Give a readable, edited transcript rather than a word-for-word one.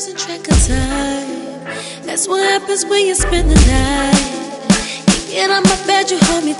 losing track of time. That's what happens when you spend the night. You get on my bed, you hold me